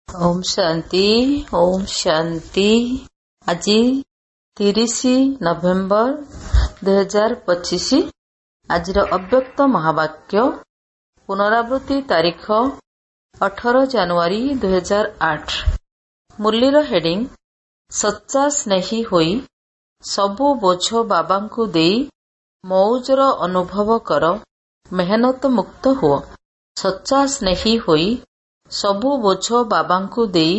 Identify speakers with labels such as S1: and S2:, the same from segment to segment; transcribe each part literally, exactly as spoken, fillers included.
S1: ओम शांति ओम शांति। आज तीस नवेम्बर दुई हजार पचिश। आज अव्यक्त महावाक्य पुनरावृत्ति तारीख अठारह जनवरी दुई हजार आठ। मुरलीर हेडिंग सच्चा स्नेही होई सबु बोझ बाबांकु देई मौजर अनुभव कर मेहनत मुक्त हुओ। सच्चा स्नेही होई सबु बोझ बाबांकु देई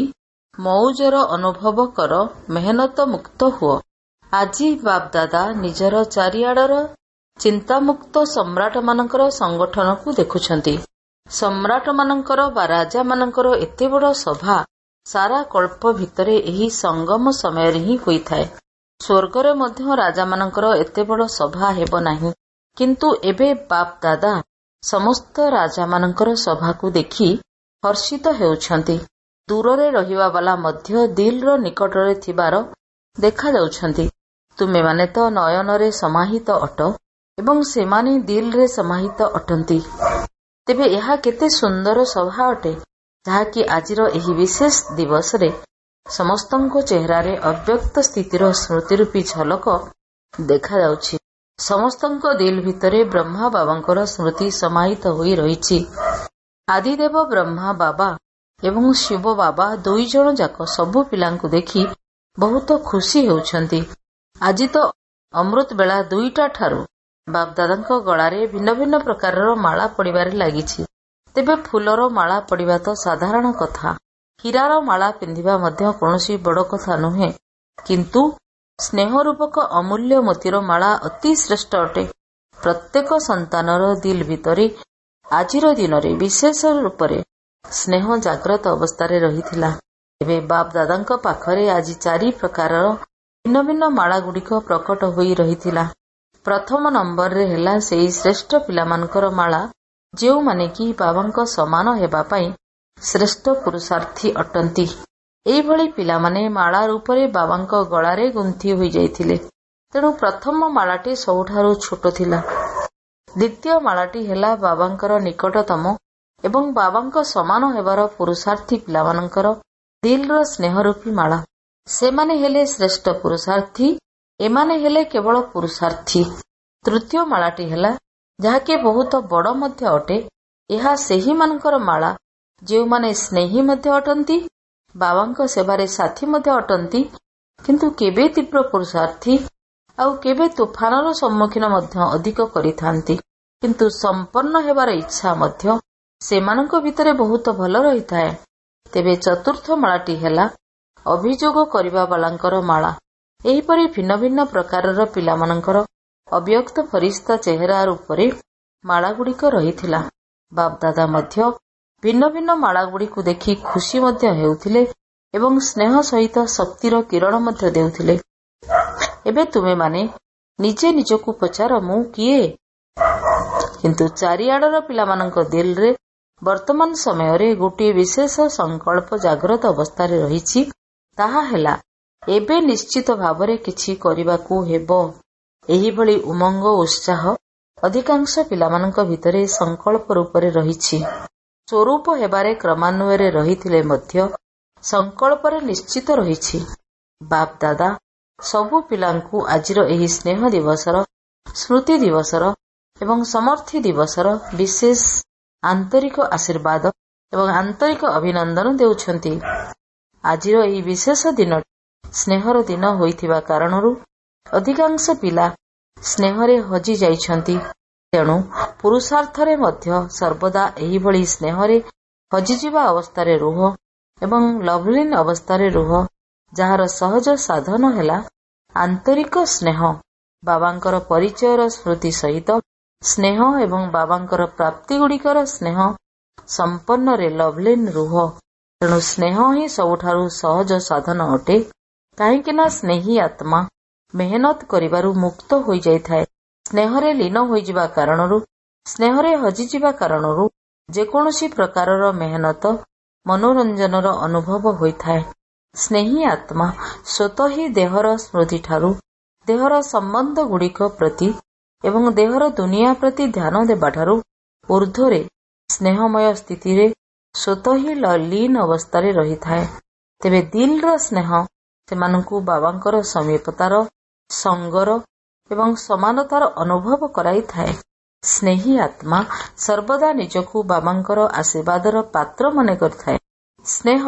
S1: मौजर अनुभव कर मेहनत मुक्त हुओ। आजी बाप दादा निजर चारिआडर चिंतामुक्त सम्राट मानकर संगठन को देखुछंती। सम्राट मानकर बा राजा मानकर एते बड़ सभा सारा कल्प भितरे एही संगम समय ही होई थाए। स्वर्गरे मध्य राजा मानकर एते बड़ सभा हेबो नाही, किंतु एबे बाप दादा समस्त राजा मानकर सभा को देखि हर्षित हेउछंती। दूररे रहिवा वाला मध्य दिलर निकटरे थिबार देखा जाउछंती। तुमे माने तो नयनरे समाहित अट एवं सेमाने दिलरे समाहित अटंती। तेबे यहा केते सुंदर सभा अटे जाहाकि आजिर एही विशेष दिवस रे समस्तंको चेहरारे अव्यक्त स्थितिर स्मृति रूपी झलक देखा जाउछि। समस्तंको दिल भितरे ब्रह्मा बाबांकर स्मृति समाहित होई रहिछि। आदिदेव ब्रह्मा बाबा एवं शिव बाबा दुई जण जाक सबु पिलांकु देखि बहुत खुशी हेउछंती। आजि तो अमृत बेला दुईटा ठारू बाप दादांको गळारे भिन्न भिन्न प्रकारर माला पडिबारे लागिछि। तेबे फूलर माला पडिबा तो साधारण कथा, हीरार माला पिंधिबा मध्य कोनोसी बड़ कथा नुहे, किंतु स्नेह रूपक अमूल्य मोतीर माला अति श्रेष्ठ अटे। प्रत्येक संतानर दिल भितरे आजिर दिन रे विशेष रूपरे स्नेह जाग्रत अवस्थारे रहिथिला। एबे बाप दादांको पाखरे आज चारि प्रकारर भिन्न भिन्न माला गुड़िक प्रकट होई रहिथिला। प्रथम नंबर रे हेला सेई श्रेष्ठ पिलामानकर माला जेउ माने कि बाबांको समान हेबा पई श्रेष्ठ पुरुषार्थी अटंती। एई भली पिलामाने माला रूपरे बाबांको गळारे गुंथि होई जाइथिले। तेणु प्रथम मालाटी सबुठारु छोट थिला। द्वितीय मालाटी हेला बाबांकर निकटतम एवं बाबांको समान हेबार पुरुषार्थी पिलामानकर दिलर स्नेह रूपी माला। सेमाने हेले श्रेष्ठ पुरुषार्थी, एमाने हेले केवल पुरुषार्थी। तृतीय मालाटी हेला जाहाके बहुत बड़ मध्य अटे। एहा सेही मानकर माला जेउ माने स्नेही मध्य अटंती, बाबांको सेवारे साथी मध्य अटंती, किंतु केबे तीव्र पुरुषार्थी आउ केबे तुफानर सम्मुखीन मध्य अधिक करिथांती, किंतु संपन्न हेबार इच्छा मध्य सेमानंको भितरे बहुत भल रही थाए। तेबे चतुर्थ मालाटी हेला अभियोग करिबा वालांकर माला। एहीपरि भिन्न भिन्न प्रकारर पिलामानंकर अव्यक्त फरिश्ता चेहरा रूपरे माला गुड़िक रहिथिला। बाप दादा मध्य भिन्न भिन्न माला गुड़िक देखि खुशी मध्य हेउथिले एवं स्नेह सहित शक्तिर किरण मध्य देउथिले। एबे तुमे माने निजे निजकु पचार मु किए, किंतु चारिआडर पिलामानंको दिल रे वर्तमान समय रे गोटे विशेष संकल्प जाग्रत अवस्था रे रहिछि। ताहा हेला एबे निश्चित भावरे किछि करिबाकू हेबो। एही भली उमंग उत्साह अधिकांश पिलामानंको भितरे संकल्प रूपरे रहिछि। स्वरूप हेबारे क्रमान्वये रहिथिले मध्य संकल्परे निश्चित रहिछि। बाप दादा सबु पिलांकु आजिर एही स्नेह दिवसर, स्मृति दिवसर एवं समर्थी दिवसर विशेष आंतरिक आशीर्वाद एवं आंतरिक अभिनंदन देउछंती। आजिर एही विशेष दिन स्नेहर दिन होइथिबा कारणरू अधिकांश पिला स्नेहरे हजि जाइछंती। तेणु पुरुषार्थरे मध्य सर्वदा एही भली स्नेहरे हजिजिबा अवस्थारे रुह एवं लवलीन अवस्थारे रुह, जाହାର सहज साधन हेला आंतरिक स्नेह। बाबांकर परिचयर स्मृति सहित स्नेह एवं बाबांकर प्राप्ति गुड़िकर स्नेह संपन्न रे लवलीन रुह। तेणु स्नेह ही सबुठारु सहज साधन अटे, काहेकिना स्नेही आत्मा मेहनत करिबारु मुक्त होई जाइथाए। स्नेहरे लीन होइजिबा कारणरू, स्नेहरे हजिजिबा कारणरू जेकोनोसी प्रकारर मेहनत मनोरंजनर अनुभव होइथाए। स्नेही आत्मा स्वतः ही देहर स्मृति ठारू देहर संबंध गुड़िक प्रति एवं देहर दुनिया प्रति ध्यान देबाठारू ऊर्ध्वरे स्नेहमय स्थिति रे ସ୍ୱତଃ ହିଁ ଲୀନ ଅବସ୍ଥାରେ ରହିଥାଏ। ତେବେ ଦିଲର ସ୍ନେହ ସେମାନଙ୍କୁ ବାବାଙ୍କର ସମୀପତାର, ସଙ୍ଗର ଏବଂ ସମାନତାର ଅନୁଭବ କରାଇଥାଏ। ସ୍ନେହୀ ଆତ୍ମା ସର୍ବଦା ନିଜକୁ ବାବାଙ୍କର ଆଶୀର୍ବାଦର ପାତ୍ର ମନେ କରିଥାଏ। ସ୍ନେହ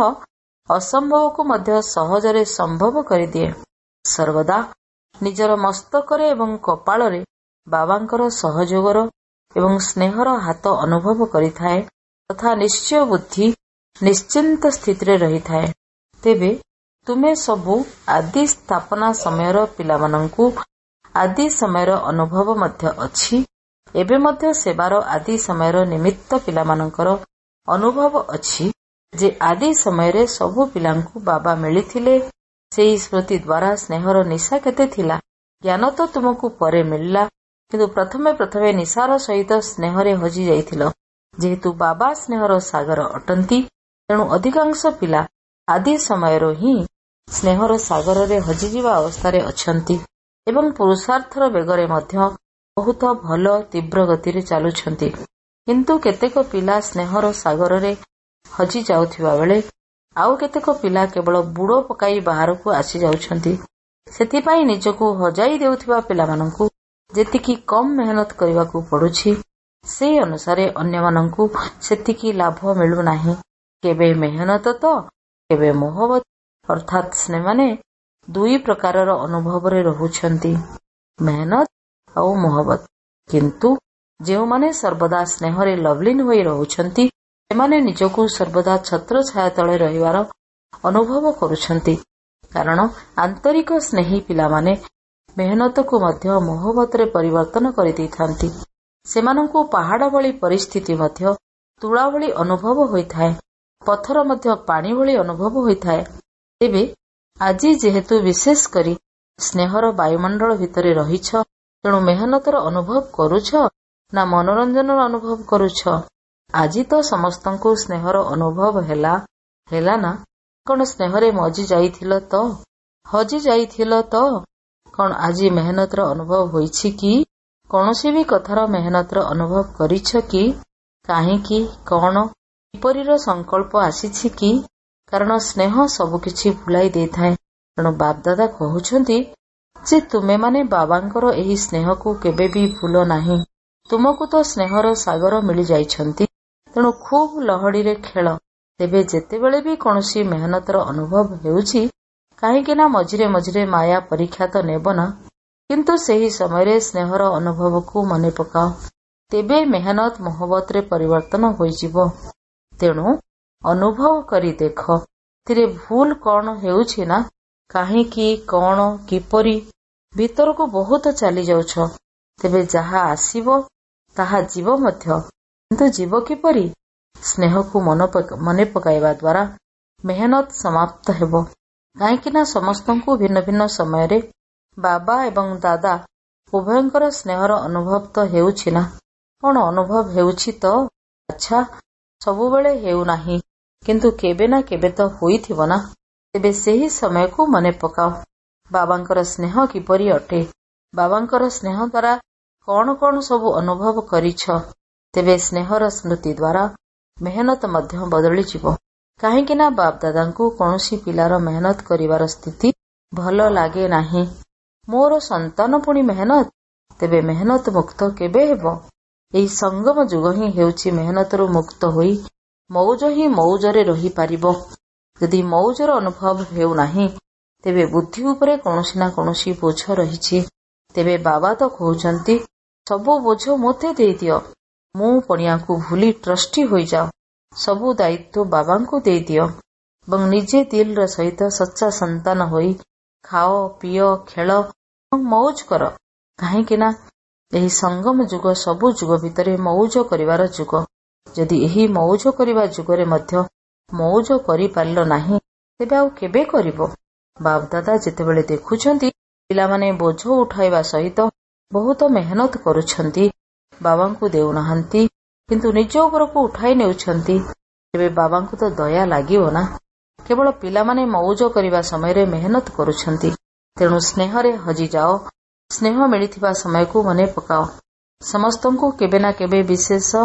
S1: ଅସମ୍ଭବକୁ ମଧ୍ୟ ସହଜରେ ସମ୍ଭବ କରିଦିଏ। ସର୍ବଦା ନିଜର ମସ୍ତକରେ ଏବଂ କପାଳରେ ବାବାଙ୍କର ସହଯୋଗର ଏବଂ ସ୍ନେହର ହାତ ଅନୁଭବ କରିଥାଏ ତଥା ନିଶ୍ଚୟ ବୁଦ୍ଧି ନିଶ୍ଚିନ୍ତ ସ୍ଥିତିରେ ରହିଥାଏ। ତେବେ ତୁମେ ସବୁ ଆଦି ସ୍ଥାପନା ସମୟର ପିଲାମାନଙ୍କୁ ଆଦି ସମୟର ଅନୁଭବ ମଧ୍ୟ ଅଛି। ଏବେ ମଧ୍ୟ ସେବାର ଆଦି ସମୟର ନିମିତ୍ତ ପିଲାମାନଙ୍କର ଅନୁଭବ ଅଛି ଯେ ଆଦି ସମୟରେ ସବୁ ପିଲାଙ୍କୁ ବାବା ମିଳିଥିଲେ। ସେହି ସ୍ମୃତି ଦ୍ୱାରା ସ୍ନେହର ନିଶା କେତେ ଥିଲା। ଜ୍ଞାନ ତ ତୁମକୁ ପରେ ମିଳିଲା, କିନ୍ତୁ ପ୍ରଥମେ ପ୍ରଥମେ ନିଶାର ସହିତ ସ୍ନେହରେ ହଜି ଯାଇଥିଲ। ଯେହେତୁ ବାବା ସ୍ନେହର ସାଗର ଅଟନ୍ତି, ତେଣୁ ଅଧିକାଂଶ ପିଲା ଆଦି ସମୟରୁ ହିଁ ସ୍ନେହର ସାଗରରେ ହଜିଯିବା ଅବସ୍ଥାରେ ଅଛନ୍ତି ଏବଂ ପୁରୁଷାର୍ଥର ବେଗରେ ମଧ୍ୟ ବହୁତ ଭଲ ତୀବ୍ର ଗତିରେ ଚାଲୁଛନ୍ତି। କିନ୍ତୁ କେତେକ ପିଲା ସ୍ନେହର ସାଗରରେ ହଜି ଯାଉଥିବା ବେଳେ ଆଉ କେତେକ ପିଲା କେବଳ ବୁଡ଼ ପକାଇ ବାହାରକୁ ଆସି ଯାଉଛନ୍ତି। ସେଥିପାଇଁ ନିଜକୁ ହଜାଇ ଦେଉଥିବା ପିଲାମାନଙ୍କୁ ଯେତିକି କମ୍ ମେହନତ କରିବାକୁ ପଡୁଛି, ସେହି ଅନୁସାରେ ଅନ୍ୟମାନଙ୍କୁ ସେତିକି ଲାଭ ମିଳୁନାହିଁ। କେବେ ମେହନତ ତ କେବେ ମୋହବତ, ଅର୍ଥାତ୍ ସେମାନେ ଦୁଇ ପ୍ରକାରର ଅନୁଭବରେ ରହୁଛନ୍ତି, ମେହନତ ଆଉ ମୋହବତ। କିନ୍ତୁ ଯେଉଁମାନେ ସର୍ବଦା ସ୍ନେହରେ ଲଭ୍ଲିନ୍ ହୋଇ ରହୁଛନ୍ତି, ସେମାନେ ନିଜକୁ ସର୍ବଦା ଛତ୍ର ଛାୟା ତଳେ ରହିବାର ଅନୁଭବ କରୁଛନ୍ତି। କାରଣ ଆନ୍ତରିକ ସ୍ନେହୀ ପିଲାମାନେ ମେହନତକୁ ମଧ୍ୟ ମୋହବତରେ ପରିବର୍ତ୍ତନ କରିଦେଇଥାନ୍ତି। ସେମାନଙ୍କୁ ପାହାଡ଼ ଭଳି ପରିସ୍ଥିତି ମଧ୍ୟ ତୁଳା ଭଳି ଅନୁଭବ ହୋଇଥାଏ, ପଥର ମଧ୍ୟ ପାଣି ଭଳି ଅନୁଭବ ହୋଇଥାଏ। ତେବେ ଆଜି ଯେହେତୁ ବିଶେଷ କରି ସ୍ନେହର ବାୟୁମଣ୍ଡଳ ଭିତରେ ରହିଛ, ତେଣୁ ମେହନତର ଅନୁଭବ କରୁଛ ନା ମନୋରଞ୍ଜନର ଅନୁଭବ କରୁଛ? ଆଜି ତ ସମସ୍ତଙ୍କୁ ସ୍ନେହର ଅନୁଭବ ହେଲା ହେଲା ନା? କଣ ସ୍ନେହରେ ମଜି ଯାଇଥିଲ ତ? ହଜି ଯାଇଥିଲ ତ? କଣ ଆଜି ମେହନତର ଅନୁଭବ ହୋଇଛି କି? କୌଣସି ବି କଥାର ମେହନତର ଅନୁଭବ କରିଛ କି? କାହିଁକି, କଣ, କିପରିର ସଂକଳ୍ପ ଆସିଛି କି? କାରଣ ସ୍ନେହ ସବୁକିଛି ଭୁଲାଇ ଦେଇଥାଏ। ତେଣୁ ବାପଦାଦା କହୁଛନ୍ତି ଯେ ତୁମେମାନେ ବାବାଙ୍କର ଏହି ସ୍ନେହକୁ କେବେ ବି ଭୁଲ ନାହିଁ। ତୁମକୁ ତ ସ୍ନେହର ସାଗର ମିଳିଯାଇଛନ୍ତି, ତେଣୁ ଖୁବ୍ ଲହଡିରେ ଖେଳ। ତେବେ ଯେତେବେଳେ ବି କୌଣସି ମେହନତର ଅନୁଭବ ହେଉଛି, କାହିଁକି ନା ମଝିରେ ମଝିରେ ମାୟା ପରୀକ୍ଷା ତ ନେବ ନା, କିନ୍ତୁ ସେହି ସମୟରେ ସ୍ନେହର ଅନୁଭବକୁ ମନେ ପକାଅ। ତେବେ ମେହନତ ମୋହବତରେ ପରିବର୍ତ୍ତନ ହୋଇଯିବ। ତେଣୁ ଅନୁଭବ କରି ଦେଖ, ଏଥିରେ ଭୁଲ କଣ ହେଉଛି ନା କାହିଁକି, କଣ, କିପରି ଭିତରକୁ ବହୁତ ଚାଲି ଯାଉଛ। ତେବେ ଯାହା ଆସିବ ତାହା ଯିବ ମଧ୍ୟ, କିନ୍ତୁ ଯିବ କିପରି? ସ୍ନେହକୁ ମନେ ପକାଇବା ଦ୍ୱାରା ମେହନତ ସମାପ୍ତ ହେବ। କାହିଁକି ନା ସମସ୍ତଙ୍କୁ ଭିନ୍ନ ଭିନ୍ନ ସମୟରେ ବାବା ଏବଂ ଦାଦା ଉଭୟଙ୍କର ସ୍ନେହର ଅନୁଭବ ତ ହେଉଛି ନା? କଣ ଅନୁଭବ ହେଉଛି ତ? ଆଚ୍ଛା, ସବୁବେଳେ ହେଉନାହିଁ, କିନ୍ତୁ କେବେ ନା କେବେ ତ ହୋଇଥିବ ନା? ତେବେ ସେହି ସମୟକୁ ମନେ ପକାଅ। ବାବାଙ୍କର ସ୍ନେହ କିପରି ଅଟେ? ବାବାଙ୍କର ସ୍ନେହ ଦ୍ୱାରା କଣ କଣ ସବୁ ଅନୁଭବ କରିଛ? ତେବେ ସ୍ନେହର ସ୍ମୃତି ଦ୍ୱାରା ମେହନତ ମଧ୍ୟ ବଦଳିଯିବ। କାହିଁକି ନା ବାପଦାଦାଙ୍କୁ କୌଣସି ପିଲାର ମେହନତ କରିବାର ସ୍ଥିତି ଭଲ ଲାଗେ ନାହିଁ। ମୋର ସନ୍ତାନ ପୁଣି ମେହନତ? ତେବେ ମେହନତ ମୁକ୍ତ କେବେ ହେବ? ଏହି ସଙ୍ଗମ ଯୁଗ ହିଁ ହେଉଛି ମେହନତରୁ ମୁକ୍ତ ହୋଇ ମଉଜ ହିଁ ମଉଜରେ ରହିପାରିବ। ଯଦି ମଉଜର ଅନୁଭବ ହେଉନାହିଁ, ତେବେ ବୁଦ୍ଧି ଉପରେ କୌଣସି ନା କୌଣସି ବୋଝ ରହିଛି। ତେବେ ବାବା ତ କହୁଛନ୍ତି, ସବୁ ବୋଝ ମୋତେ ଦେଇଦିଅ। ମୁଁ ପଣିଆକୁ ଭୁଲି ଟ୍ରଷ୍ଟି ହୋଇଯାଅ। ସବୁ ଦାୟିତ୍ୱ ବାବାଙ୍କୁ ଦେଇଦିଅ ଏବଂ ନିଜେ ଦିଲର ସହିତ ସଚ୍ଚା ସନ୍ତାନ ହୋଇ ଖାଅ, ପିଅ, ଖେଳ ଏବଂ ମଉଜ କର। କାହିଁକି ନା ଏହି ସଙ୍ଗମ ଯୁଗ ସବୁ ଯୁଗ ଭିତରେ ମଉଜ କରିବାର ଯୁଗ। ଯଦି ଏହି ମଉଜ କରିବା ଯୁଗରେ ମଧ୍ୟ ମଉଜ କରିପାରିଲ ନାହିଁ, ତେବେ ଆଉ କେବେ କରିବ? ବାପଦାଦା ଯେତେବେଳେ ଦେଖୁଛନ୍ତି ପିଲାମାନେ ବୋଝ ଉଠାଇବା ସହିତ ବହୁତ ମେହନତ କରୁଛନ୍ତି, ବାବାଙ୍କୁ ଦେଉନାହାନ୍ତି, କିନ୍ତୁ ନିଜ ଉପରକୁ ଉଠାଇ ନେଉଛନ୍ତି, ତେବେ ବାବାଙ୍କୁ ତ ଦୟା ଲାଗିବ ନା? କେବଳ ପିଲାମାନେ ମଉଜ କରିବା ସମୟରେ ମେହନତ କରୁଛନ୍ତି। ତେଣୁ ସ୍ନେହରେ ହଜିଯାଅ। ସ୍ନେହ ମିଳିଥିବା ସମୟକୁ ମନେ ପକାଅ। ସମସ୍ତଙ୍କୁ କେବେ ନା କେବେ ବିଶେଷ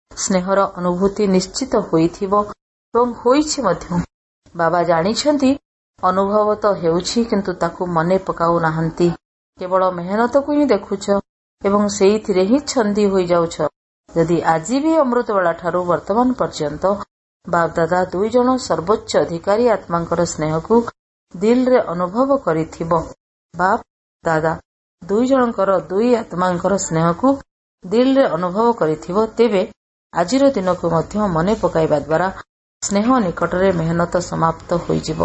S1: ସ୍ନେହର ଅନୁଭୂତି ନିଶ୍ଚିତ ହୋଇଥିବ ଏବଂ ହୋଇଛି ମଧ୍ୟ। ବାବା ଜାଣିଛନ୍ତି ଅନୁଭବ ତ ହେଉଛି, କିନ୍ତୁ ତାକୁ ମନେ ପକାଉ ନାହାନ୍ତି। କେବଳ ମେହନତକୁ ହିଁ ଦେଖୁଛ ଏବଂ ସେଇଥିରେ ହିଁ ଛନ୍ଦି ହୋଇଯାଉଛ। ଯଦି ଆଜି ବି ଅମୃତବେଳା ଠାରୁ ବର୍ତ୍ତମାନ ପର୍ଯ୍ୟନ୍ତ ବାପଦାଦା ଦୁଇ ଜଣ ସର୍ବୋଚ୍ଚ ଅଧିକାରୀ ଆତ୍ମାଙ୍କର ସ୍ନେହକୁ ଦିଲରେ ଅନୁଭବ କରିଥିବ, ବାପ ଦାଦା ଦୁଇ ଜଣଙ୍କର ଦୁଇ ଆତ୍ମାଙ୍କର ସ୍ନେହକୁ ଦିଲରେ ଅନୁଭବ କରିଥିବ, ତେବେ ଆଜିର ଦିନକୁ ମଧ୍ୟ ମନେ ପକାଇବା ଦ୍ୱାରା ସ୍ନେହ ନିକଟରେ ମେହନତ ସମାପ୍ତ ହୋଇଯିବ।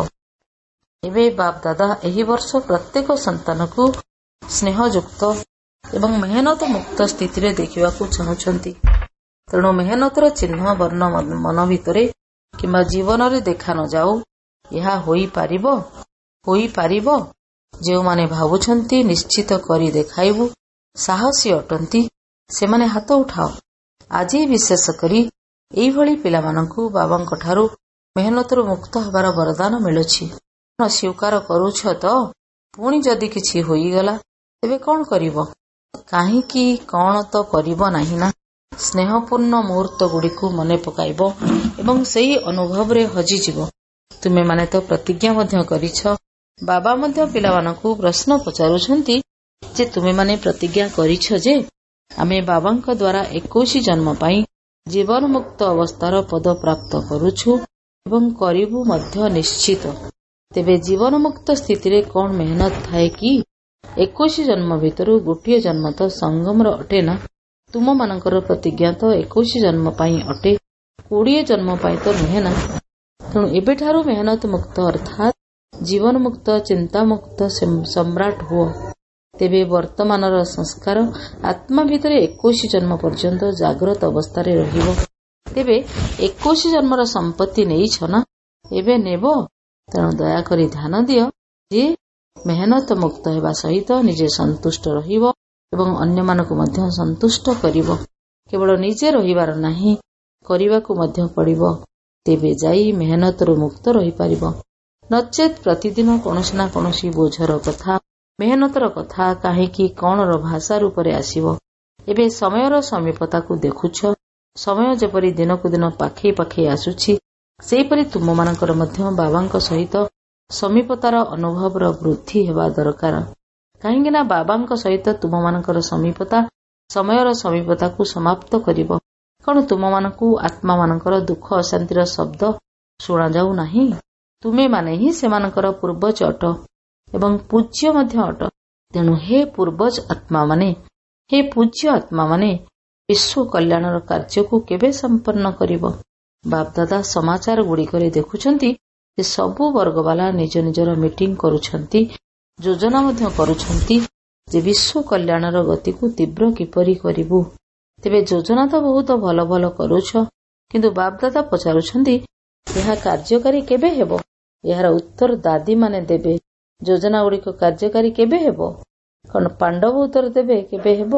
S1: ଏବେ ବାପ ଦାଦା ଏହି ବର୍ଷ ପ୍ରତ୍ୟେକ ସନ୍ତାନକୁ ସ୍ନେହଯୁକ୍ତ ଏବଂ ମେହନତ ମୁକ୍ତ ସ୍ଥିତିରେ ଦେଖିବାକୁ ଚାହୁଁଛନ୍ତି। ତେଣୁ ମେହନତର ଚିହ୍ନ ବର୍ଣ୍ଣ ମନ ଭିତରେ କିମ୍ବା ଜୀବନରେ ଦେଖା ନ ଯାଉ। ଏହା ହୋଇପାରିବ ହୋଇପାରିବ ଯେଉଁମାନେ ଭାବୁଛନ୍ତି ନିଶ୍ଚିତ କରି ଦେଖାଇବୁ, ସାହସୀ ଅଟନ୍ତି, ସେମାନେ ହାତ ଉଠାଅ। ଆଜି ବିଶେଷ କରି ଏଇଭଳି ପିଲାମାନଙ୍କୁ ବାବାଙ୍କଠାରୁ ମେହନତରୁ ମୁକ୍ତ ହେବାର ବରଦାନ ମିଳୁଛି। ସ୍ୱୀକାର କରୁଛ ତ? ପୁଣି ଯଦି କିଛି ହୋଇଗଲା ତେବେ କ'ଣ କରିବ? କାହିଁକି କ'ଣ ତ କରିବ ନାହିଁ ନା? ସ୍ନେହପୂର୍ଣ୍ଣ ମୁହୂର୍ତ୍ତଗୁଡ଼ିକୁ ମନେ ପକାଇବ ଏବଂ ସେହି ଅନୁଭବରେ ହଜିଯିବ। ତୁମେମାନେ ତ ପ୍ରତିଜ୍ଞା ମଧ୍ୟ କରିଛ। ବାବା ମଧ୍ୟ ପିଲାମାନଙ୍କୁ ପ୍ରଶ୍ନ ପଚାରୁଛନ୍ତି ଯେ ତୁମେମାନେ ପ୍ରତିଜ୍ଞା କରିଛ ଯେ ଆମେ ବାବାଙ୍କ ଦ୍ୱାରା ଏକୋଇଶ ଜନ୍ମ ପାଇଁ ଜୀବନମୁକ୍ତ ଅବସ୍ଥାର ପଦ ପ୍ରାପ୍ତ କରୁଛୁ ଏବଂ କରିବୁ ମଧ୍ୟ ନିଶ୍ଚିତ। ତେବେ ଜୀବନମୁକ୍ତ ସ୍ଥିତିରେ କ'ଣ ମେହନତ ଥାଏ କି? ଏକୋଇଶ ଜନ୍ମ ଭିତରୁ ଗୋଟିଏ ଜନ୍ମ ତ ସଙ୍ଗମର ଅଟେ ନା। ତୁମମାନଙ୍କର ପ୍ରତିଜ୍ଞା ତ ଏକୋଇଶ ଜନ୍ମ ପାଇଁ ଅଟେ, କୋଡ଼ିଏ ଜନ୍ମ ପାଇଁ ତ ନୁହେଁ ନା। ତେଣୁ ଏବେଠାରୁ ମେହନତ ମୁକ୍ତ ଅର୍ଥାତ୍ ଜୀବନମୁକ୍ତ ଚିନ୍ତାମୁକ୍ତ ସମ୍ରାଟ ହୁଅ। ତେବେ ବର୍ତ୍ତମାନର ସଂସ୍କାର ଆତ୍ମା ଭିତରେ ଏକୋଇଶ ଜନ୍ମ ପର୍ଯ୍ୟନ୍ତ ଜାଗ୍ରତ ଅବସ୍ଥାରେ ରହିବ। ତେବେ ଏକୋଇଶ ଜନ୍ମର ସମ୍ପତ୍ତି ନେଇଛ ନା, ଏବେ ନେବ। ତେଣୁ ଦୟାକରି ଧ୍ୟାନ ଦିଅ ଯେ ମେହନତ ମୁକ୍ତ ହେବା ସହିତ ନିଜେ ସନ୍ତୁଷ୍ଟ ରହିବ ଏବଂ ଅନ୍ୟମାନଙ୍କୁ ମଧ୍ୟ ସନ୍ତୁଷ୍ଟ କରିବ। କେବଳ ନିଜେ ରହିବାର ନାହିଁ, କରିବାକୁ ମଧ୍ୟ ପଡ଼ିବ। ତେବେ ଯାଇ ମେହନତରୁ ମୁକ୍ତ ରହିପାରିବ। ନଚେତ୍ ପ୍ରତିଦିନ କୌଣସି ନା କୌଣସି ବୋଝର କଥା, ମେହନତର କଥା କାହିଁକି କ'ଣର ଭାଷା ରୂପରେ ଆସିବ। ଏବେ ସମୟର ସମୀପତାକୁ ଦେଖୁଛ। ସମୟ ଯେପରି ଦିନକୁ ଦିନ ପାଖେଇ ପାଖେଇ ଆସୁଛି, ସେହିପରି ତୁମମାନଙ୍କର ମଧ୍ୟ ବାବାଙ୍କ ସହିତ ସମୀପତାର ଅନୁଭବର ବୃଦ୍ଧି ହେବା ଦରକାର। କାହିଁକି ନା ବାବାଙ୍କ ସହିତ ତୁମମାନଙ୍କର ସମୀପତା ସମୟର ସମୀପତାକୁ ସମାପ୍ତ କରିବ। କ'ଣ ତୁମମାନଙ୍କୁ ଆତ୍ମାମାନଙ୍କର ଦୁଃଖ ଅଶାନ୍ତିର ଶବ୍ଦ ଶୁଣାଯାଉ ନାହିଁ? ତୁମେମାନେ ହିଁ ସେମାନଙ୍କର ପୂର୍ବଜ ଅଟ ଏବଂ ପୂଜ୍ୟ ମଧ୍ୟ ଅଟ। ତେଣୁ ହେ ପୂର୍ବଜ ଆତ୍ମାମାନେ, ହେ ପୂଜ୍ୟ ଆତ୍ମାମାନେ, ବିଶ୍ୱ କଲ୍ୟାଣର କାର୍ଯ୍ୟକୁ କେବେ ସମ୍ପନ୍ନ କରିବ? ବାପଦାଦା ସମାଚାର ଗୁଡ଼ିକରେ ଦେଖୁଛନ୍ତି ଯେ ସବୁ ବର୍ଗବାଲା ନିଜ ନିଜର ମିଟିଂ କରୁଛନ୍ତି, ଯୋଜନା ମଧ୍ୟ କରୁଛନ୍ତି ଯେ ବିଶ୍ୱ କଲ୍ୟାଣର ଗତିକୁ ତୀବ୍ର କିପରି କରିବୁ। ତେବେ ଯୋଜନା ତ ବହୁତ ଭଲ ଭଲ କରୁଛ, କିନ୍ତୁ ବାପଦାଦା ପଚାରୁଛନ୍ତି ଏହା କାର୍ଯ୍ୟକାରୀ କେବେ ହେବ? ଏହାର ଉତ୍ତର ଦାଦୀମାନେ ଦେବେ। ଯୋଜନାଗୁଡ଼ିକ କାର୍ଯ୍ୟକାରୀ କେବେ ହେବ? କ'ଣ ପାଣ୍ଡବ ଉତ୍ତର ଦେବେ କେବେ ହେବ?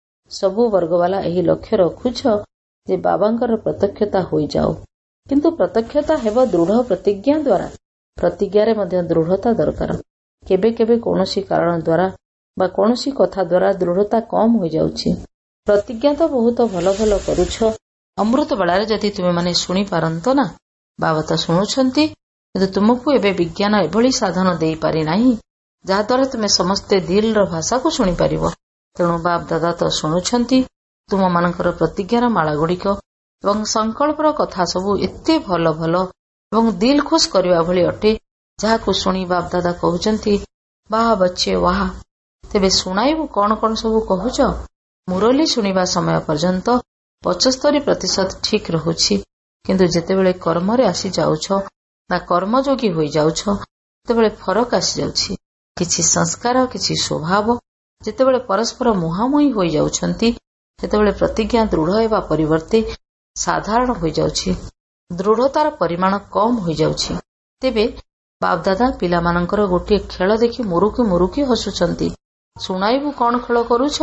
S1: ସବୁ ବର୍ଗବାଲା ଏହି ଲକ୍ଷ୍ୟ ରଖୁଛ ଯେ ବାବାଙ୍କର ପ୍ରତ୍ୟକ୍ଷତା ହୋଇଯାଉ, କିନ୍ତୁ ପ୍ରତ୍ୟକ୍ଷତା ହେବ ଦୃଢ଼ ପ୍ରତିଜ୍ଞା ଦ୍ୱାରା। ପ୍ରତିଜ୍ଞାରେ ମଧ୍ୟ ଦୃଢ଼ତା ଦରକାର। କେବେ କେବେ କୌଣସି କାରଣ ଦ୍ୱାରା ବା କୌଣସି କଥା ଦ୍ୱାରା ଦୃଢ଼ତା କମ୍ ହୋଇଯାଉଛି। ପ୍ରତିଜ୍ଞା ତ ବହୁତ ଭଲ ଭଲ କରୁଛ। ଅମୃତ ବେଳାରେ ଯଦି ତୁମେମାନେ ଶୁଣିପାରନ୍ତ ନା। ବାବା ତ ଶୁଣୁଛନ୍ତି, କିନ୍ତୁ ତୁମକୁ ଏବେ ବିଜ୍ଞାନ ଏଭଳି ସାଧନ ଦେଇପାରି ନାହିଁ ଯାହାଦ୍ୱାରା ତୁମେ ସମସ୍ତେ ଦିଲର ଭାଷାକୁ ଶୁଣିପାରିବ। ତେଣୁ ବାପ ଦାଦା ତ ଶୁଣୁଛନ୍ତି। ତୁମମାନଙ୍କର ପ୍ରତିଜ୍ଞାର ମାଳାଗୁଡ଼ିକ ଏବଂ ସଂକଳ୍ପର କଥା ସବୁ ଏତେ ଭଲ ଭଲ ଏବଂ ଦିଲ ଖୁସ୍ କରିବା ଭଳି ଅଟେ, ଯାହାକୁ ଶୁଣି ବାପ ଦାଦା କହୁଛନ୍ତି ବାହା ବଚ୍ଚେ ୱାହା। ତେବେ ଶୁଣାଇବୁ କ'ଣ କ'ଣ ସବୁ କହୁଛ? ମୁରଲୀ ଶୁଣିବା ସମୟ ପର୍ଯ୍ୟନ୍ତ ପଚସ୍ତରୀ ପ୍ରତିଶତ ଠିକ୍ ରହୁଛି, କିନ୍ତୁ ଯେତେବେଳେ କର୍ମରେ ଆସିଯାଉଛ ବା କର୍ମଯୋଗୀ ହୋଇଯାଉଛ, ସେତେବେଳେ ଫରକ ଆସିଯାଉଛି। କିଛି ସଂସ୍କାର, କିଛି ସ୍ୱଭାବ ଯେତେବେଳେ ପରସ୍ପର ମୁହାଁମୁହିଁ ହୋଇଯାଉଛନ୍ତି, ସେତେବେଳେ ପ୍ରତିଜ୍ଞା ଦୃଢ଼ ହେବା ପରିବର୍ତ୍ତେ ସାଧାରଣ ହୋଇଯାଉଛି। ଦୃଢ଼ତାର ପରିମାଣ କମ୍ ହୋଇଯାଉଛି। ତେବେ ବାପଦାଦା ପିଲାମାନଙ୍କର ଗୋଟିଏ ଖେଳ ଦେଖି ମୁରୁକି ମୁରୁକି ହସୁଛନ୍ତି। ଶୁଣାଇବୁ କ'ଣ ଖେଳ କରୁଛ?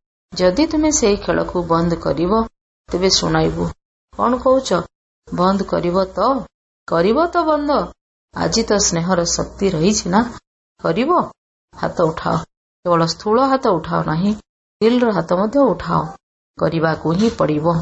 S1: ଯଦି ତୁମେ ସେହି ଖେଳକୁ ବନ୍ଦ କରିବ ତେବେ ଶୁଣାଇବୁ। କ'ଣ କହୁଛ? ବନ୍ଦ କରିବ ତ? କରିବ ତ ବନ୍ଦ? ଆଜି ତ ସ୍ନେହର ଶକ୍ତି ରହିଛି ନା, କରିବ? ହାତ ଉଠାଅ। କେବଳ ସ୍ଥୂଳ ହାତ ଉଠାଅ ନାହିଁ, ଦିଲର ହାତ ମଧ୍ୟ ଉଠାଅ। କରିବାକୁ ହିଁ ପଡ଼ିବ।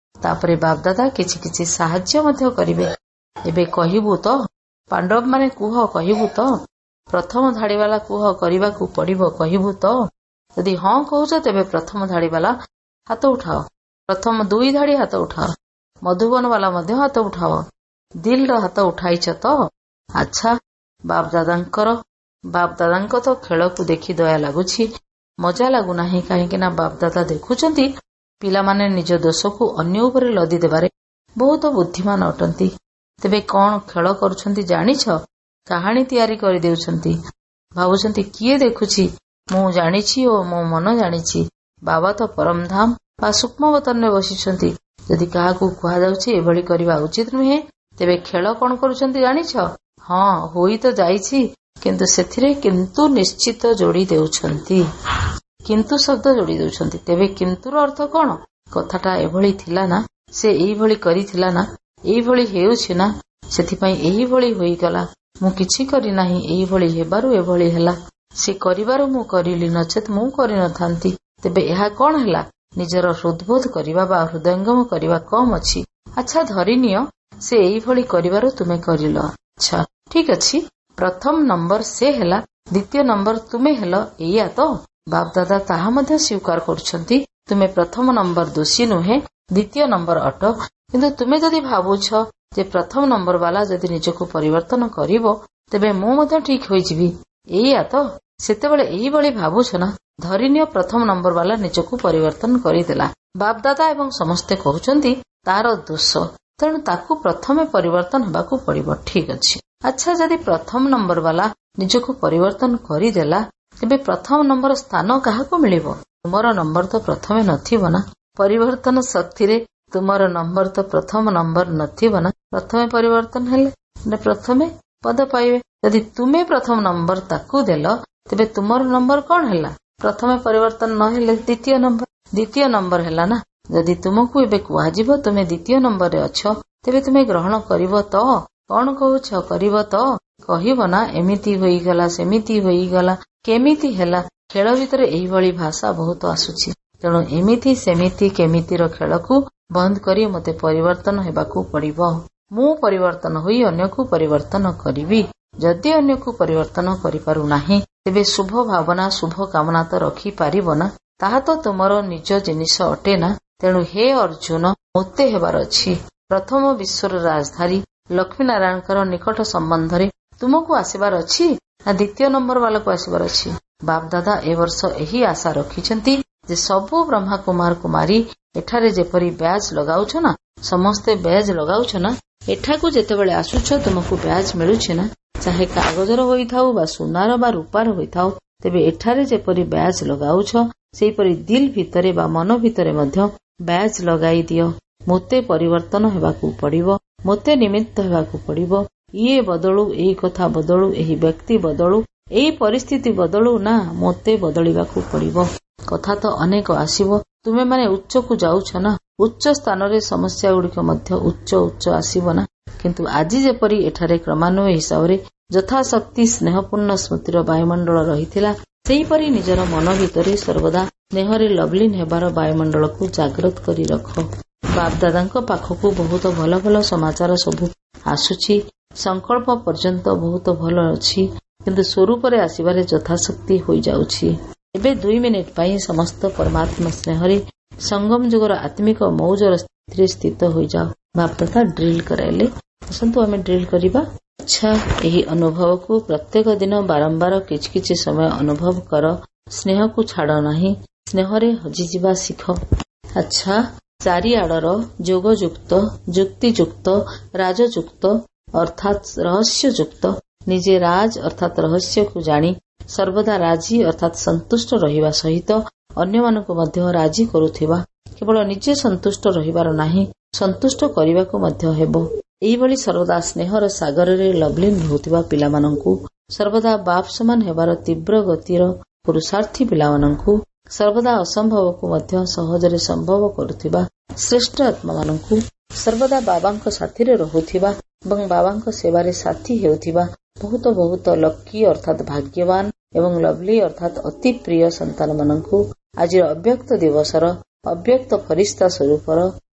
S1: ତାପରେ ବାପଦାଦା କିଛି କିଛି ସାହାଯ୍ୟ ମଧ୍ୟ କରିବେ। ଏବେ କହିବୁ ତ? ପାଣ୍ଡବ ମାନେ କୁହ, କହିବୁ ତ? ପ୍ରଥମ ଧାଡିବାଲା କୁହ, କରିବାକୁ ପଡିବ, କହିବୁ ତ? ଯଦି ହଁ କହୁଛ ତେବେ ପ୍ରଥମ ଧାଡିବାଲା ହାତ ଉଠାଅ। ପ୍ରଥମ ଦୁଇ ଧାଡି ହାତ ଉଠାଅ। ମଧୁବନ ବାଲା ମଧ୍ୟ ହାତ ଉଠାଅ। ଦିଲର ହାତ ଉଠାଇଛ ତ? ଆଚ୍ଛା, ବାପଦାଦାଙ୍କର ବାପଦାଦାଙ୍କ ତ ଖେଳକୁ ଦେଖି ଦୟା ଲାଗୁଛି, ମଜା ଲାଗୁନାହିଁ। କାହିଁକି ନା ବାପଦାଦା ଦେଖୁଛନ୍ତି ପିଲାମାନେ ନିଜ ଦୋଷକୁ ଅନ୍ୟ ଉପରେ ଲଦି ଦେବାରେ ବହୁତ ବୁଦ୍ଧିମାନ ଅଟନ୍ତି। ତେବେ କଣ ଖେଳ କରୁଛନ୍ତି ଜାଣିଛ? କାହାଣୀ ତିଆରି କରିଦେଉଛନ୍ତି। ଭାବୁଛନ୍ତି କିଏ ଦେଖୁଛି? ମୁଁ ଜାଣିଛି ଓ ମୋ ମନ ଜାଣିଛି। ବାବା ତ ପରମଧାମ ବା ସୂକ୍ଷ୍ମବତନରେ ବସିଛନ୍ତି। ଯଦି କାହାକୁ କୁହାଯାଉଛି ଏଭଳି କରିବା ଉଚିତ ନୁହେଁ, ତେବେ ଖେଳ କଣ କରୁଛନ୍ତି ଜାଣିଛ? ହଁ, ହୋଇ ତ ଯାଇଛି, କିନ୍ତୁ ସେଥିରେ କିନ୍ତୁ ନିଶ୍ଚିତ ଯୋଡ଼ି ଦେଉଛନ୍ତି। କିନ୍ତୁ ଶବ୍ଦ ଯୋଡ଼ି ଦେଉଛନ୍ତି। ତେବେ କିନ୍ତୁର ଅର୍ଥ କଣ? କଥାଟା ଏଭଳି ଥିଲା ନା, ସେ ଏଇଭଳି କରିଥିଲା ନା, ଏଇଭଳି ହେଉଛି ନା, ସେଥିପାଇଁ ଏହିଭଳି ହୋଇଗଲା। ମୁଁ କିଛି କରିନାହିଁ, ଏଇଭଳି ହେବାରୁ ଏଭଳି ହେଲା। ସେ କରିବାରୁ ମୁଁ କରିଲି, ନଚେତ ମୁଁ କରିନଥାନ୍ତି। ତେବେ ଏହା କଣ ହେଲା? ନିଜର ହୃଦବୋଧ କରିବା ବା ହୃଦୟଙ୍ଗମ କରିବା କମ୍ ଅଛି। ଆଚ୍ଛା, ଧରିନିଅ ସେ ଏଇଭଳି କରିବାରୁ ତୁମେ କରିଲ। ଆଚ୍ଛା, ଠିକ ଅଛି, ପ୍ରଥମ ନମ୍ବର ସେ ହେଲା, ଦ୍ୱିତୀୟ ନମ୍ବର ତୁମେ ହେଲ, ଏଇଆ ତ? ବାପଦାଦା ତାହା ମଧ୍ୟ ସ୍ୱୀକାର କରୁଛନ୍ତି। ତୁମେ ପ୍ରଥମ ନମ୍ବର ଦୋଷୀ ନୁହେଁ, ଦ୍ୱିତୀୟ ନମ୍ବର ଅଟ। କିନ୍ତୁ ତୁମେ ଯଦି ଭାବୁଛ ଯେ ପ୍ରଥମ ନମ୍ବର ବାଲା ଯଦି ନିଜକୁ ପରିବର୍ତ୍ତନ କରିବ ତେବେ ମୁଁ ମଧ୍ୟ ଠିକ ହୋଇଯିବି, ଏଇଆ ତ? ସେତେବେଳେ ଏଇଭଳି ଭାବୁଛ ନା? ଧରିନିଅ ପ୍ରଥମ ନମ୍ବର ବାଲା ନିଜକୁ ପରିବର୍ତ୍ତନ କରିଦେଲା। ବାପଦାଦା ଏବଂ ସମସ୍ତେ କହୁଛନ୍ତି ତାର ଦୋଷ, ତେଣୁ ତାକୁ ପ୍ରଥମେ ପରିବର୍ତ୍ତନ ହେବାକୁ ପଡିବ। ଠିକ ଅଛି। ଆଚ୍ଛା, ଯଦି ପ୍ରଥମ ନମ୍ବର ବାଲା ନିଜକୁ ପରିବର୍ତ୍ତନ କରିଦେଲା ତେବେ ପ୍ରଥମ ନମ୍ବର ସ୍ଥାନ କାହାକୁ ମିଳିବ? ତୁମର ନମ୍ବର ତ ପ୍ରଥମେ ନଥିବ ନା। ପରିବର୍ତ୍ତନ ଶକ୍ତିରେ ତୁମର ନମ୍ବର ତ ପ୍ରଥମ ନମ୍ବର ନଥିବ ନା। ପ୍ରଥମେ ପରିବର୍ତ୍ତନ ହେଲେ ପ୍ରଥମେ ପଦ ପାଇବେ। ଯଦି ତୁମେ ପ୍ରଥମ ନମ୍ବର ତାକୁ ଦେଲ ତେବେ ତୁମର ନମ୍ବର କଣ ହେଲା? ପ୍ରଥମେ ପରିବର୍ତ୍ତନ ନ ହେଲେ ଦ୍ୱିତୀୟ ନମ୍ବର ଦ୍ୱିତୀୟ ନମ୍ବର ହେଲା ନା। ଯଦି ତୁମକୁ ଏବେ କୁହାଯିବ ତୁମେ ଦ୍ୱିତୀୟ ନମ୍ବରରେ ଅଛ, ତେବେ ତୁମେ ଗ୍ରହଣ କରିବ ତ? କଣ କହୁଛ, କରିବ ତ? କହିବ ନା ଏମିତି ହୋଇଗଲା, ସେମିତି ହୋଇଗଲା, କେମିତି ହେଲା? ଖେଳ ଭିତରେ ଏଇଭଳି ଭାଷା ବହୁତ ଆସୁଛି। ତେଣୁ ଏମିତି ସେମିତି କେମିତିର ଖେଳକୁ ବନ୍ଦ କରି ମୋତେ ପରିବର୍ତ୍ତନ ହେବାକୁ ପଡିବ। ମୁଁ ପରିବର୍ତ୍ତନ ହୋଇ ଅନ୍ୟକୁ ପରିବର୍ତ୍ତନ କରିବି। ଯଦି ଅନ୍ୟକୁ ପରିବର୍ତ୍ତନ କରିପାରୁନାହିଁ ତେବେ ଶୁଭ ଭାବନା ଶୁଭ କାମନା ତ ରଖିପାରିବ ନା। ତାହା ତ ତୁମର ନିଜ ଜିନିଷ ଅଟେ ନା। ତେଣୁ ହେ ଅର୍ଜୁନ, ମୋତେ ହେବାର ଅଛି ପ୍ରଥମ ବିଶ୍ୱର ରାଜଧାନୀ ଲକ୍ଷ୍ମୀନାରାୟଣଙ୍କର ନିକଟ ସମ୍ବନ୍ଧରେ ତୁମକୁ ଆସିବାର ଅଛି ନା ଦ୍ୱିତୀୟ ନମ୍ବର ବାଲାକୁ ଆସିବାର ଅଛି? ବାପଦାଦା ଏ ବର୍ଷ ଏହି ଆଶା ରଖିଛନ୍ତି ଯେ ସବୁ ବ୍ରହ୍ମା କୁମାର କୁମାରୀ ଏଠାରେ ଯେପରି ବ୍ୟାଜ ଲଗାଉଛ ନା, ସମସ୍ତେ ବ୍ୟାଜ ଲଗାଉଛ ନା, ଏଠାକୁ ଯେତେବେଳେ ଆସୁଛ ତୁମକୁ ବ୍ୟାଜ ମିଳୁଛି ନା, ଚାହେ କାଗଜର ହୋଇଥାଉ ବା ସୁନାର ବା ରୂପାର ହୋଇଥାଉ, ତେବେ ଏଠାରେ ଯେପରି ବ୍ୟାଜ ଲଗାଉଛ ସେହିପରି ଦିଲ ଭିତରେ ବା ମନ ଭିତରେ ମଧ୍ୟ ବ୍ୟାଜ ଲଗାଇ ଦିଅ। ମୋତେ ପରିବର୍ତ୍ତନ ହେବାକୁ ପଡିବ, ମୋତେ ନିମିତ୍ତ ହେବାକୁ ପଡିବ। ଇଏ ବଦଳୁ, ଏଇ କଥା ବଦଳୁ, ଏହି ବ୍ୟକ୍ତି ବଦଳୁ, ଏଇ ପରିସ୍ଥିତି ବଦଳୁ, ନା ମୋତେ ବଦଳିବାକୁ ପଡିବ। କଥା ତ ଅନେକ ଆସିବ। ତୁମେମାନେ ଉଚ୍ଚକୁ ଯାଉଛ ନା, ଉଚ୍ଚ ସ୍ଥାନରେ ସମସ୍ୟା ଗୁଡିକ ମଧ୍ୟ ଉଚ୍ଚ ଉଚ୍ଚ ଆସିବ ନା। କିନ୍ତୁ ଆଜି ଯେପରି ଏଠାରେ କ୍ରମାନ୍ୱୟ ହିସାବରେ ଯଥାଶକ୍ତି ସ୍ନେହପୂର୍ଣ୍ଣ ସ୍ମୃତିର ବାୟୁମଣ୍ଡଳ ରହିଥିଲା, ସେହିପରି ନିଜର ମନ ଭିତରେ ସର୍ବଦା ସ୍ନେହରେ ଲଭ୍ଲିନ୍ ହେବାର ବାୟୁମଣ୍ଡଳକୁ ଜାଗ୍ରତ କରି ରଖ। ବାପଦାଦାଙ୍କ ପାଖକୁ ବହୁତ ଭଲ ଭଲ ସମାଚାର ସବୁ ଆସୁଛି। ସଂକଳ୍ପ ପର୍ଯ୍ୟନ୍ତ ବହୁତ ଭଲ ଅଛି, କିନ୍ତୁ ସ୍ୱରୂପରେ ଆସିବାରେ ଯଥାଶକ୍ତି ହୋଇଯାଉଛି। ଏବେ ଦୁଇ ମିନିଟ୍ ପାଇଁ ସମସ୍ତ ପରମାତ୍ମା ସ୍ନେହରେ ସଙ୍ଗମ ଯୁଗର ଆତ୍ମିକ ମୌଜର ସ୍ଥିତିରେ ସ୍ଥିତ ହୋଇଯାଅ। ବାପଦାଦା ଡ୍ରିଲ୍ କରାଇଲେ। ଆସନ୍ତୁ ଆମେ ଡ୍ରିଲ୍ କରିବା। ଆଚ୍ଛା, ଏହି ଅନୁଭବକୁ ପ୍ରତ୍ୟେକ ଦିନ ବାରମ୍ବାର କିଛି କିଛି ସମୟ ଅନୁଭବ କର। ସ୍ନେହକୁ ଛାଡ଼ ନାହିଁ, ସ୍ନେହରେ ହଜିଯିବା ଶିଖ। ଆଚ୍ଛା, ଚାରିଆଡ଼ର ଯୋଗଯୁକ୍ତ, ଯୁକ୍ତିଯୁକ୍ତ, ରାଜଯୁକ୍ତ ଅର୍ଥାତ୍ ରହସ୍ୟଯୁକ୍ତ, ନିଜେ ରାଜ ଅର୍ଥାତ୍ ରହସ୍ୟକୁ ଜାଣି ସର୍ବଦା ରାଜି ଅର୍ଥାତ୍ ସନ୍ତୁଷ୍ଟ ରହିବା ସହିତ ଅନ୍ୟମାନଙ୍କୁ ମଧ୍ୟ ରାଜି କରୁଥିବା। କେବଳ ନିଜେ ସନ୍ତୁଷ୍ଟ ରହିବାର ନାହିଁ, ସନ୍ତୁଷ୍ଟ କରିବାକୁ ମଧ୍ୟ ହେବ। ଏହିଭଳି ସର୍ବଦା ସ୍ନେହର ସାଗରରେ ଲଭ୍ଲିନ୍ ହେଉଥିବା ପିଲାମାନଙ୍କୁ, ସର୍ବଦା ବାପ ସମାନ ହେବାର ତୀବ୍ର ଗତିର ପୁରୁଷାର୍ଥୀ ପିଲାମାନଙ୍କୁ, ସର୍ବଦା ଅସମ୍ଭବକୁ ମଧ୍ୟ ସହଜରେ ସମ୍ଭବ କରୁଥିବା ଶ୍ରେଷ୍ଠ ଆତ୍ମାମାନଙ୍କୁ, ସର୍ବଦା ବାବାଙ୍କ ସାଥିରେ ରହୁଥିବା ଏବଂ ବାବାଙ୍କ ସେବାରେ ସାଥୀ ହେଉଥିବା ବହୁତ ବହୁତ ଲକି ଅର୍ଥାତ୍ ଭାଗ୍ୟବାନ ଏବଂ ଲଭ୍ଲି ଅର୍ଥାତ୍ ଅତି ପ୍ରିୟ ସନ୍ତାନମାନଙ୍କୁ ଆଜିର ଅବ୍ୟକ୍ତ ଦିବସର ଅବ୍ୟକ୍ତ ଫରିସ୍ତା ସ୍ୱରୂପର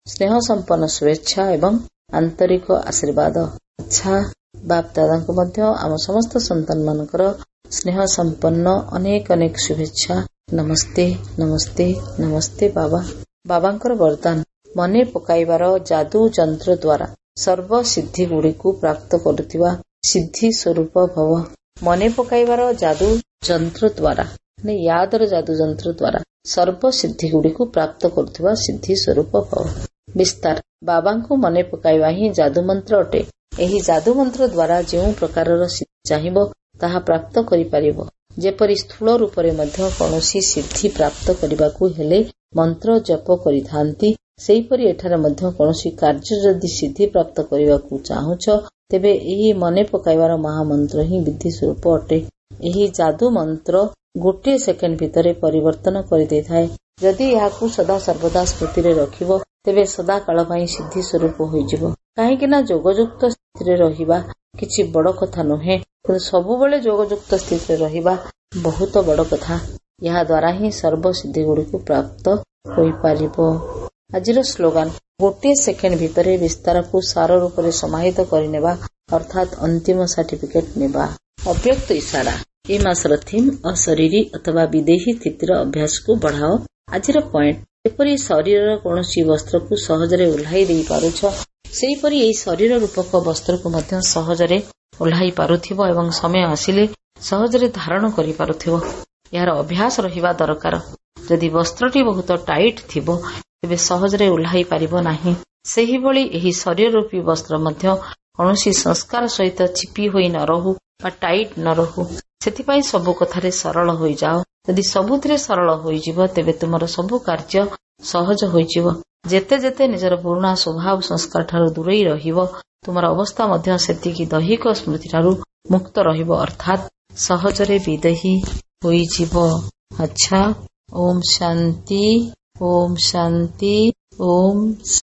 S1: ସ୍ନେହ ସମ୍ପନ୍ନ ଶୁଭେଚ୍ଛା ଏବଂ ଆନ୍ତରିକ ଆଶୀର୍ବାଦ। ଆଚ୍ଛା, ବାପ ଦାଦାଙ୍କୁ ମଧ୍ୟ ଆମ ସମସ୍ତ ସନ୍ତାନ ମାନଙ୍କର ସ୍ନେହ ସମ୍ପନ୍ନ ଅନେକ ଅନେକ ଶୁଭେଚ୍ଛା। ନମସ୍ତେ ନମସ୍ତେ ନମସ୍ତେ ବାବା। ବାବାଙ୍କର ବରଦାନ, ମନେ ପକାଇବାର ଯାଦୁ ଯନ୍ତ୍ର ଦ୍ୱାରା ସର୍ବ ସିଦ୍ଧି ଗୁଡ଼ିକୁ ପ୍ରାପ୍ତ କରୁଥିବା ସିଦ୍ଧି ସ୍ୱରୂପ ଭବ। ମନେ ପକାଇବାର ଯାଦୁ ଯନ୍ତ୍ର ଦ୍ୱାରା ମାନେ ୟାଦର ଯାଦୁ ଯନ୍ତ୍ର ଦ୍ୱାରା ସର୍ବ ସିଦ୍ଧି ଗୁଡ଼ିକୁ ପ୍ରାପ୍ତ କରୁଥିବା ସିଦ୍ଧି ସ୍ୱରୂପ ଭବ। ବିସ୍ତାର, ବାବାଙ୍କୁ ମନେ ପକାଇବା ହିଁ ଯାଦୁ ମନ୍ତ୍ର ଅଟେ। ଏହି ଯାଦୁ ମନ୍ତ୍ର ଦ୍ୱାରା ଯେଉଁ ପ୍ରକାରର ସିଦ୍ଧି ଚାହିଁବ ତାହା ପ୍ରାପ୍ତ କରିପାରିବ। ଯେପରି ସ୍ଥୂଳ ରୂପରେ ମଧ୍ୟ କୌଣସି ସିଦ୍ଧି ପ୍ରାପ୍ତ କରିବାକୁ ହେଲେ ମନ୍ତ୍ର ଜପ କରିଥାନ୍ତି, ସେହିପରି ଏଠାରେ ମଧ୍ୟ କୌଣସି କାର୍ଯ୍ୟ ଯଦି ସିଦ୍ଧି ପ୍ରାପ୍ତ କରିବାକୁ ଚାହୁଁଛ ତେବେ ଏହି ମନେ ପକାଇବାର ମହାମନ୍ତ୍ର ହିଁ ବିଧି ସ୍ୱରୂପ ଅଟେ। ଏହି ଯାଦୁ ମନ୍ତ୍ର ଗୋଟିଏ ସେକେଣ୍ଡ ଭିତରେ ପରିବର୍ତ୍ତନ କରିଦେଇଥାଏ। ଯଦି ଏହାକୁ ସଦା ସର୍ବଦା ସ୍ମୃତିରେ ରଖିବ ତେବେ ସଦା କାଳ ପାଇଁ ସିଦ୍ଧି ସ୍ୱରୂପ ହୋଇଯିବ। କାହିଁକି ନା ଯୋଗଯୁକ୍ତ ସ୍ଥିତିରେ ରହିବା କିଛି ବଡ଼ କଥା ନୁହେଁ, କିନ୍ତୁ ସବୁବେଳେ ଯୋଗଯୁକ୍ତ ସ୍ଥିତିରେ ରହିବା ବହୁତ ବଡ଼ କଥା। ଏହା ଦ୍ୱାରା ହିଁ ସର୍ବ ସିଦ୍ଧି ଗୁଡ଼ିକୁ ପ୍ରାପ୍ତ ହୋଇପାରିବ। ଆଜିର ସ୍ଲୋଗାନ, ଗୋଟିଏ ସେକେଣ୍ଡ ଭିତରେ ବିସ୍ତାରକୁ ସାର ରୂପରେ ସମାହିତ କରିନେବା ଅର୍ଥାତ୍ ଅନ୍ତିମ ସାର୍ଟିଫିକେଟ୍ ନେବା। ଅବ୍ୟକ୍ତ ଇସାରା, ଏ ମାସର ଥିମ୍ ଅଶରୀରୀ ଅଥବା ବିଦେହୀ ସ୍ଥିତିର ଅଭ୍ୟାସକୁ ବଢ଼ାଅ। ଆଜିର ପଏଣ୍ଟ, ଯେପରି ଶରୀରର କୌଣସି ବସ୍ତ୍ରକୁ ସହଜରେ ଓହ୍ଲାଇ ଦେଇପାରୁଛ, ସେହିପରି ଏହି ଶରୀର ରୂପକ ବସ୍ତ୍ରକୁ ମଧ୍ୟ ସହଜରେ ଓହ୍ଲାଇ ପାରୁଥିବ ଏବଂ ସମୟ ଆସିଲେ ସହଜରେ ଧାରଣ କରିପାରୁଥିବ। ଏହାର ଅଭ୍ୟାସ ରହିବା ଦରକାର। ଯଦି ବସ୍ତ୍ରଟି ବହୁତ ଟାଇଟ୍ ଥିବ ତେବେ ସହଜରେ ଓହ୍ଲାଇ ପାରିବ ନାହିଁ। ସେହିଭଳି ଏହି ଶରୀର ରୂପୀ ବସ୍ତ୍ର ମଧ୍ୟ କୌଣସି ସଂସ୍କାର ସହିତ ଚିପି ହୋଇ ନ ରହୁ ବା ଟାଇଟ୍ ନ ରହୁ। ସେଥିପାଇଁ ସବୁ କଥାରେ ସରଳ ହୋଇଯାଅ। ଯଦି ସବୁଥିରେ ସରଳ ହୋଇଯିବ ତେବେ ତୁମର ସବୁ କାର୍ଯ୍ୟ ସହଜ ହୋଇଯିବ। ଯେତେ ଯେତେ ନିଜର ପୁରୁଣା ସ୍ୱଭାବ ସଂସ୍କାର ଠାରୁ ଦୂରେଇ ରହିବ, ତୁମର ଅବସ୍ଥା ମଧ୍ୟ ସେତିକି ଦୈହିକ ସ୍ମୃତିଠାରୁ ମୁକ୍ତ ରହିବ, ଅର୍ଥାତ୍ ସହଜରେ ବିଦେହୀ ହୋଇଯିବ। ଆଚ୍ଛା, ଓମ୍ ଶାନ୍ତି, ଓମ୍ ଶାନ୍ତି, ଓମ୍